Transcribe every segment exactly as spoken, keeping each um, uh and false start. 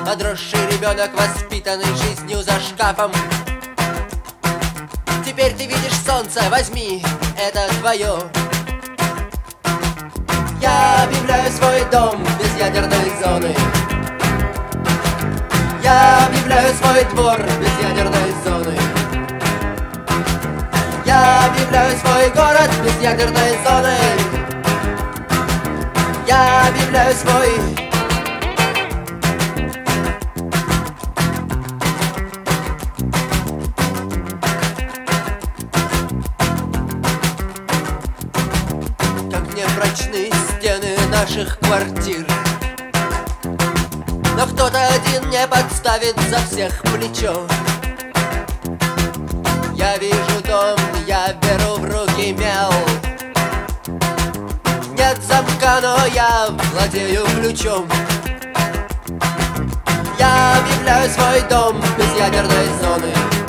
Подросший ребенок, воспитанный жизнью за шкафом. Теперь ты видишь солнце, возьми, это твое. Я объявляю свой дом без ядерной зоны. Я объявляю свой двор без ядерной зоны. Я объявляю свой город без ядерной зоны. Я объявляю свой... Как непрочны стены наших квартир, но кто-то один не подставит за всех плечо. Я вижу дом, я беру в руки мел. Нет замка, но я владею ключом. Я объявляю свой дом без ядерной зоны.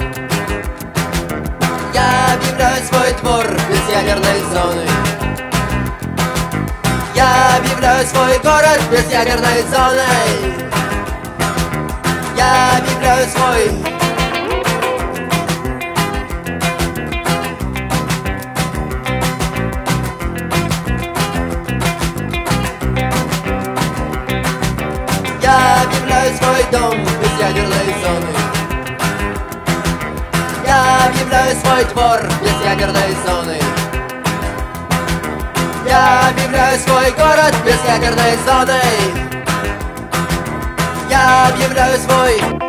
Я объявляю свой двор без ядерной зоны. Я объявляю свой город без ядерной зоны. Я объявляю свой... Я объявляю свой дом без ядерной зоны. Я объявляю свой двор без ядерной зоны. Я объявляю свой город без ядерной зоны. Я объявляю свой...